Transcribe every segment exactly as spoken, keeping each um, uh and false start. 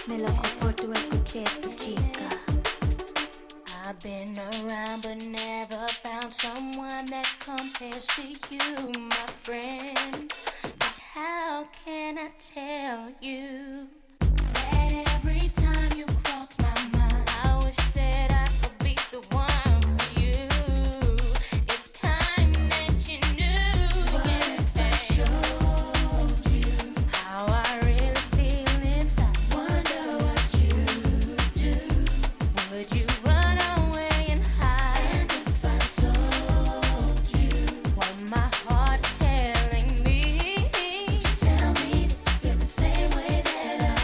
Me loco por tu escuché tu chica. I've been around but never found someone that compares to you, my friend. But how can I tell you that every time you cross my mind, I wish that I could be the one for you. It's time that you knew. What if I showed you how I really feel inside? Wonder what you'd do. Would you run away and hide? And if I told you what my heart's telling me, would you tell me that you feel the same way that I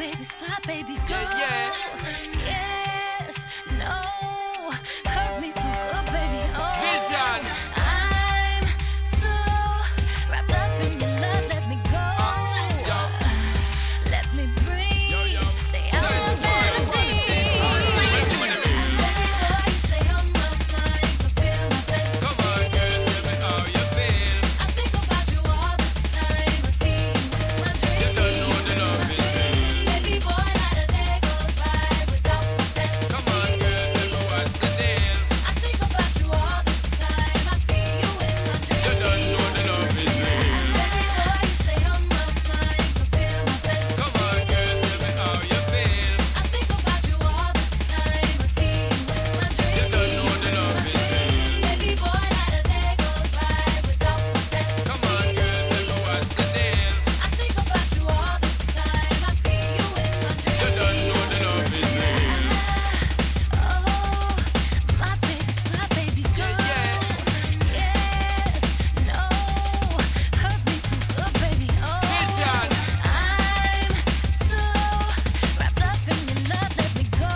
baby's fly, baby girl. Yeah, yeah. Yes, no, hurt me so good, baby. Oh, Vision. I'm so wrapped up in your love. Let me go. Uh, Let me breathe. Yo, yo. Stay out of fantasy. Baby boy, stay on my mind. Fulfill my fantasy. Come on, girl, tell me how you feel. I think about you all the time. I see you in my dreams. You don't know the love is real. Baby boy, not a day goes by without my fantasy. Come on, girl, tell me what's the deal. I think about you all the time. I see you in my dreams. You don't know the love is real. Baby boy, stay on my mind. Fulfill my fantasy. Come on, girl, tell me how you feel. I think about you all the time. I see you in my dreams. You don't know the love is real. Baby boy, not a day goes by without my fantasy. Come on, girl, tell me what's the deal. I think about you all the time. I see you in my dreams. You don't know the love is real. Oh, my baby's fly, baby girl. Yes, no, hurt me so good, baby. Oh, Vision. I'm so wrapped up in your love. Let me go.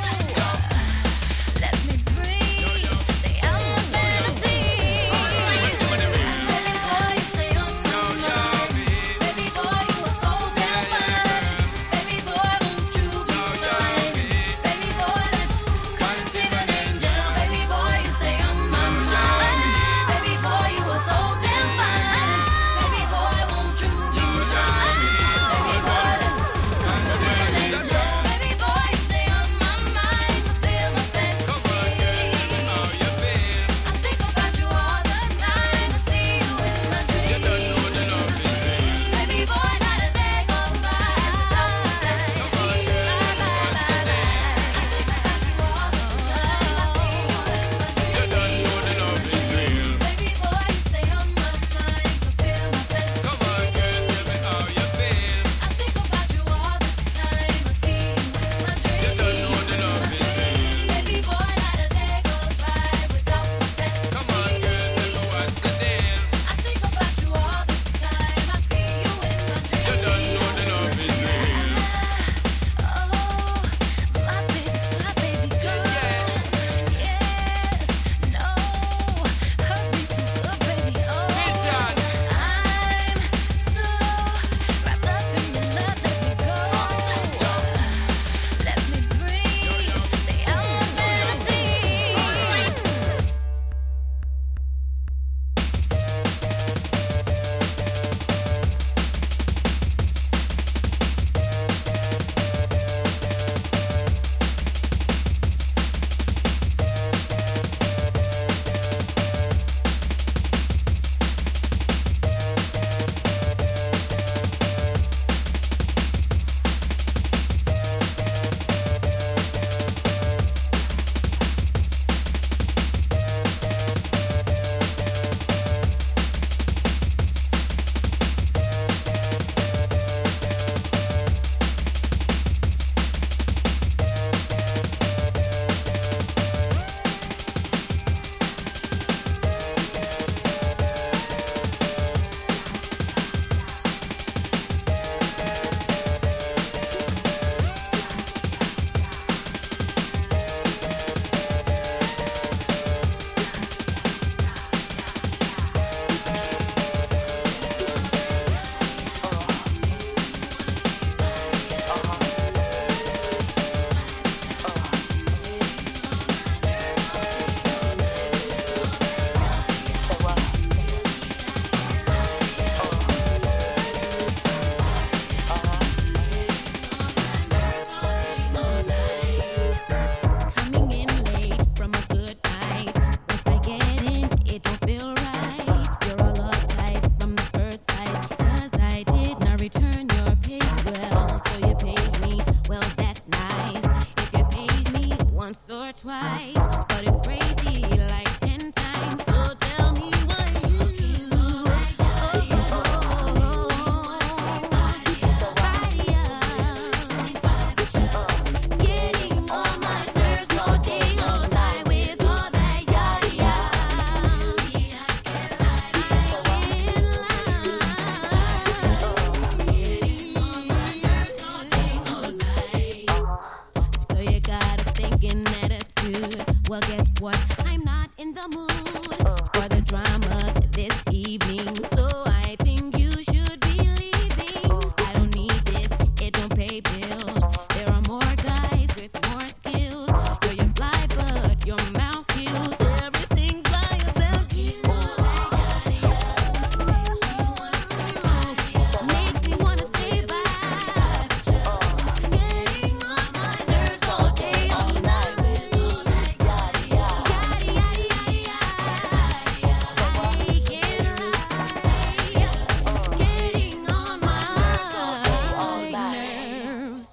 Let me breathe. Stay out of fantasy. Baby boy, stay on my mind. Baby boy, you are so damn fine. Baby boy, won't you be mine? Baby boy, let's conceive an angel. Baby boy, you stay on my mind. Baby boy, you are so damn fine. Baby boy, won't you be mine? Baby boy, let's conceive an angel. Baby boy, stay on my mind. Fulfill my fantasy. Come on, girl, tell me how you feel. I think about you all the time. I see you in my dreams. You don't know the love is real. Baby boy, not a day goes by without my fantasy. Come on, girl, Bye, tell me bye, what's the bye, deal. bye. I think about you all the time. I see you in my dreams. You don't know the love is real. Baby boy, stay on my mind. Fulfill my fantasy. Come on, girl, tell me how you feel. I think about you all the time. I see you in my dreams. You don't know the love is real. Baby boy, not a day goes by without my fantasy. Come on, girl, tell me what's the deal. I think about you all the time. I see you in my dreams. You don't know the love is real. Oh, my baby's fly, baby girl. Yes, no, hurt me so good, baby. Oh, Vision. I'm so wrapped up in your love. Let me go. Let me breathe. Stay out of fantasy. Coming in late from a good night. If I get in, it don't feel right. You're all uptight from the first sight. 'Cause I did not return your page well. So you paid me, well that's nice. If you paid me once or twice, but it's crazy like ten times. So tell me why you getting on my nerves all day, all night with all that yada yada. I can't lie. what? I'm not in the mood for the drama this evening, so I think you should be leaving. I don't need this, it don't pay bills. There are more guys with more skills. You're your fly, but your mouth kills. Everything fly about you. Makes me wanna stay by. Getting on my nerves all day, all night. Yaddy, yaddy, yaddy, yaddy. I can't lie. Getting on my nerves.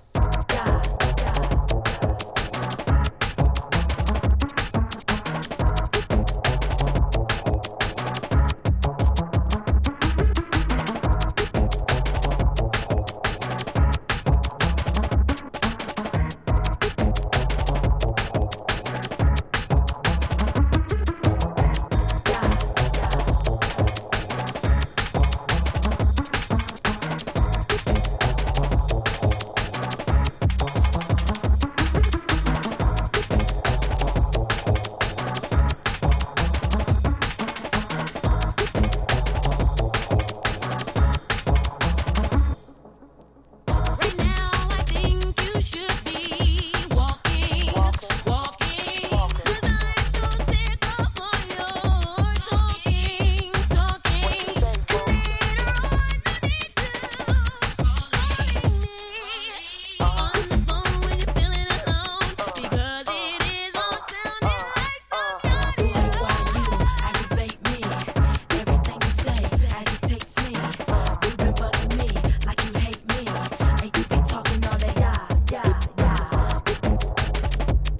Right now, I think you should be walking, walking. 'Cause I'm so sick of all your talking, talking. And later on, you need to calling me on the phone when you're feeling alone, because it is all sounding like somebody Like why you aggravate me? Everything you say agitates me. You been bugging me like you hate me, and you be talking all that yeah, yeah, yeah.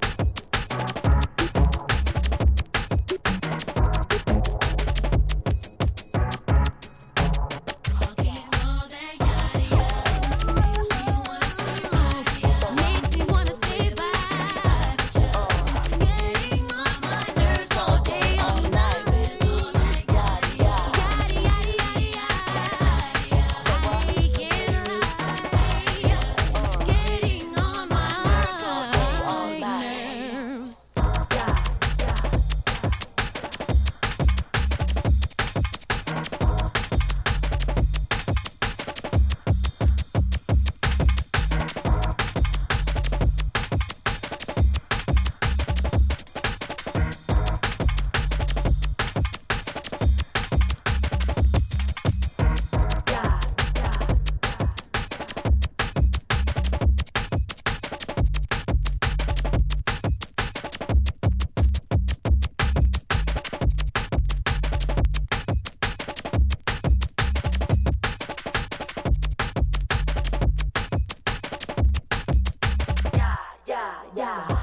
Makes me wanna stay by. Getting on my nerves all day, all night. Yaddy, yaddy, yaddy, yaddy. I can't lie. Getting on my nerves. Yeah, yeah, yeah.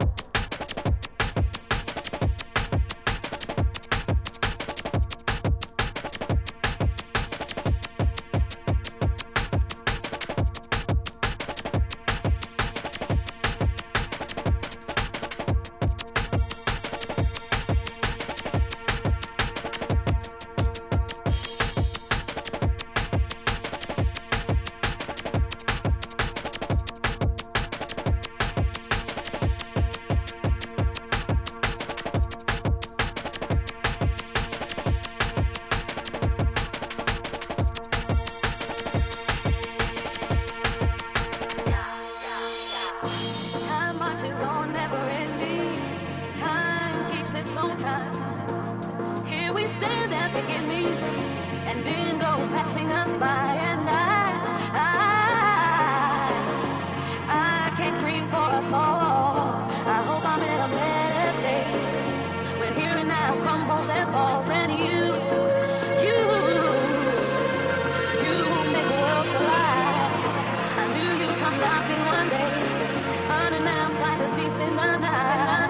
Time marches on, never ending. Time keeps its own time. Here we stand at beginning, and then goes passing us by. And I, I, I can't dream for us all. I hope I'm in a better state when here and now crumbles and falls, and you, you, you make the worlds collide. I knew you'd come knocking one day, unannounced like a thief in the night.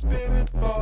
spirit for